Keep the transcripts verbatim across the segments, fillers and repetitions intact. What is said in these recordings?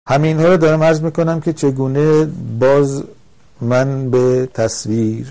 همین ها رو دارم عرض میکنم که چگونه باز من به تصویر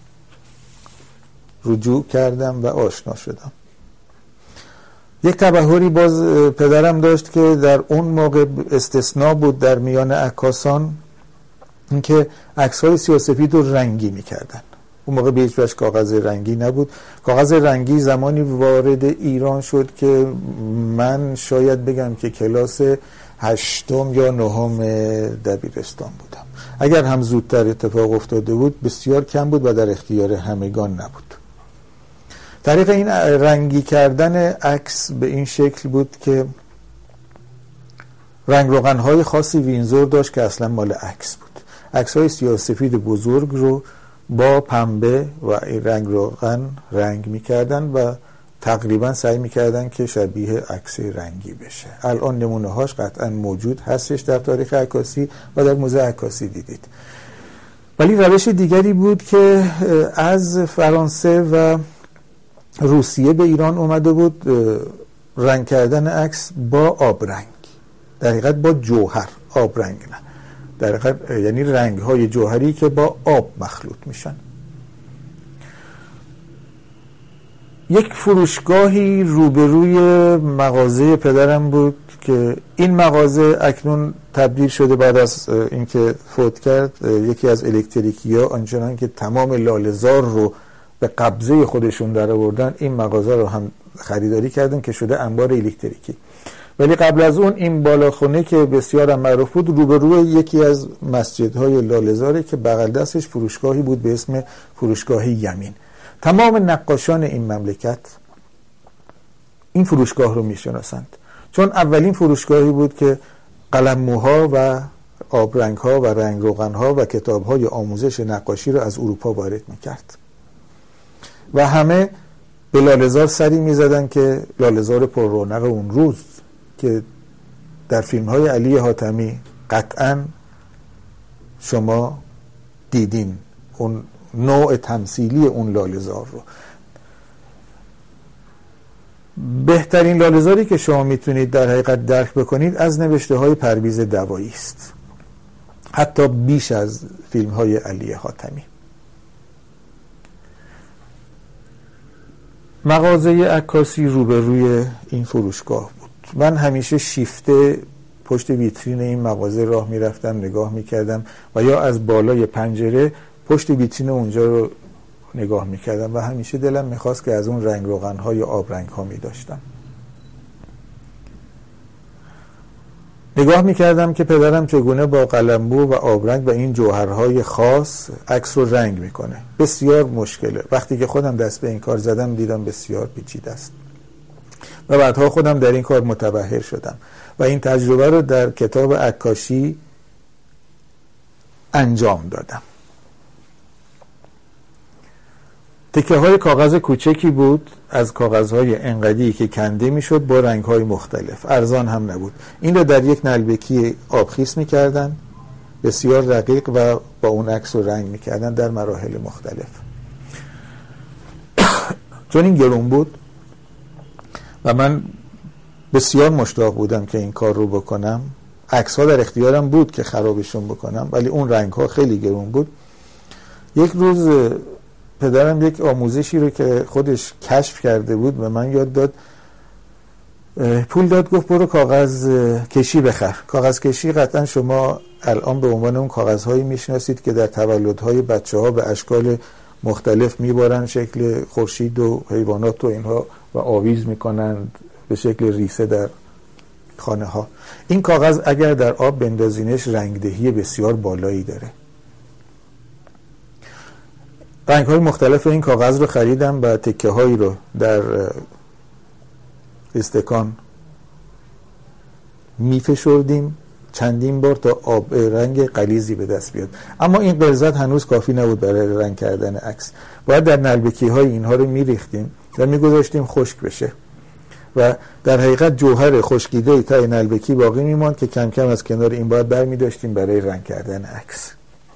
رجوع کردم و آشنا شدم. یک تبحری باز پدرم داشت که در اون موقع استثناء بود در میان عکاسان، اینکه عکس‌های سیاه‌سفید رو رنگی می‌کردن. اون موقع به هیچ وجه کاغذ رنگی نبود. کاغذ رنگی زمانی وارد ایران شد که من شاید بگم که کلاس هشتم یا نهم دبیرستان بودم. اگر هم زودتر اتفاق افتاده بود بسیار کم بود و در اختیار همگان نبود. طریق این رنگی کردن عکس به این شکل بود که رنگ روغن‌های خاصی وینزور داشت که اصلا مال عکس بود. عکس‌های سیاه‌سفید بزرگ رو با پنبه و رنگ روغن رنگ می‌کردن و تقریبا سعی می‌کردن که شبیه عکس رنگی بشه. الان نمونه‌هاش قطعا موجود هستش در تاریخ عکاسی و در موزه عکاسی دیدید. ولی روش دیگری بود که از فرانسه و روسیه به ایران اومده بود، رنگ کردن عکس با آبرنگ، در حقیقت با جوهر، آبرنگ نه، در حقیقت یعنی رنگ های جوهری که با آب مخلوط میشن. یک فروشگاهی روبروی مغازه پدرم بود که این مغازه اکنون تبدیل شده بعد از اینکه فوت کرد یکی از الکتریکی‌ها آنچنان که تمام لاله‌زار رو به قبضه خودشون در آوردن، این مغازه رو هم خریداری کردن که شده انبار الکتریکی. ولی قبل از اون این بالاخونه که بسیار معروف بود روبروی یکی از مسجدهای لاله‌زاره که بغل دستش فروشگاهی بود به اسم فروشگاه یمین. تمام نقاشان این مملکت این فروشگاه رو میشناسند، چون اولین فروشگاهی بود که قلمموها و آبرنگ‌ها و رنگ روغن‌ها و کتاب‌های آموزش نقاشی رو از اروپا وارد می‌کرد و همه به لاله‌زار سری می‌زدن که لاله‌زار پر رونق اون روز که در فیلم‌های علی حاتمی قطعاً شما دیدین اون نوع تمثیلی اون لاله‌زار رو. بهترین لاله‌زاری که شما میتونید در حقیقت درک بکنید از نوشته‌های پرویز دوایی است، حتی بیش از فیلم‌های علی حاتمی. مغازه عکاسی روبروی این فروشگاه بود. من همیشه شیفته پشت ویترین این مغازه راه میرفتم، نگاه میکردم و یا از بالای پنجره پشت ویترین اونجا رو نگاه میکردم و همیشه دلم میخواست که از اون رنگ روغن‌ها یا آبرنگ‌ها میداشتم. نگاه میکردم که پدرم چگونه با قلمبو و آبرنگ و این جوهرهای خاص عکس رو رنگ میکنه. بسیار مشکله. وقتی که خودم دست به این کار زدم دیدم بسیار پیچیده است و بعدها خودم در این کار متبحر شدم و این تجربه رو در کتاب عکاشی انجام دادم. تکه های کاغذ کوچکی بود از کاغذهای انقدی که کنده میشد با رنگ های مختلف، ارزان هم نبود. این رو در یک نلبکی آبخیس میکردن بسیار رقیق و با اون عکس رو رنگ میکردن در مراحل مختلف. چون این گرون بود و من بسیار مشتاق بودم که این کار رو بکنم، عکس ها در اختیارم بود که خرابشون بکنم ولی اون رنگ ها خیلی گرون بود. یک روز پدرم یک آموزشی رو که خودش کشف کرده بود و من یاد داد، پول داد، گفت برو کاغذ کشی بخر. کاغذ کشی قطعا شما الان به عنوان اون کاغذهایی میشناسید که در تولدهای بچه ها به اشکال مختلف میبارن، شکل خورشید و حیوانات و اینها و آویز میکنن به شکل ریسه در خانه ها. این کاغذ اگر در آب بندازینش رنگدهی بسیار بالایی داره. رنگ های مختلف این کاغذ رو خریدم و تکه هایی رو در استکان میفشردیم چندین بار تا آب رنگ غلیظی به دست بیاد. اما این غلظت هنوز کافی نبود برای رنگ کردن عکس. باید در نلبکی های اینها رو میریختیم و میگذاشتیم خشک بشه و در حقیقت جوهر خشکیده تای نلبکی باقی میماند که کم کم از کنار این باید برمی داشتیم برای رنگ کردن عکس.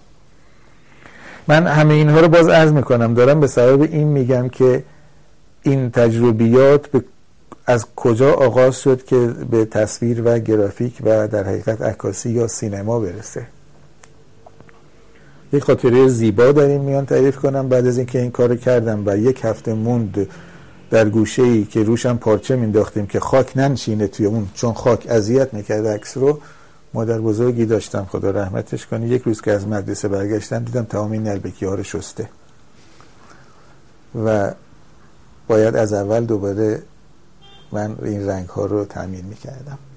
من همه اینها رو باز عرض میکنم، دارم به سبب این میگم که این تجربیات به از کجا آغاز شد که به تصویر و گرافیک و در حقیقت عکاسی یا سینما برسه. یک خاطره زیبا در این میان تعریف کنم. بعد از اینکه این کارو کردم و یک هفته موند در گوشه‌ای که روشم پارچه مینداختیم که خاک ننشینه توی اون، چون خاک اذیت میکرد عکس رو. مادر بزرگی داشتم خدا رحمتش کنه، یک روز که از مدرسه برگشتم دیدم تمام این نلبکی‌ها رو شسته و باید از اول دوباره من این رنگ‌ها رو تعمیر میکردم.